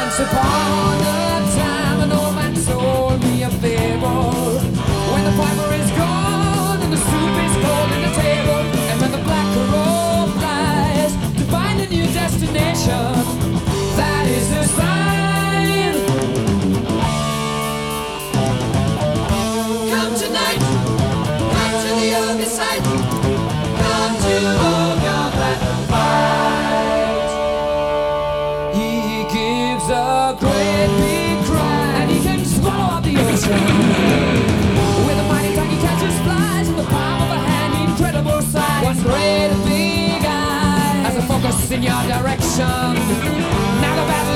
Once upon a time, an old man told me a fable. When the piper is gone and the soup is cold in the table, and when the black crow flies to find a new destination, that is the sign. Come tonight, come to the other side, come to Ogre Black fight. He gives a great big cry, and he can swallow up the ocean. With a mighty tongue he catches flies in the palm of a hand, incredible size. One great big eye has a focus in your direction. Now the battle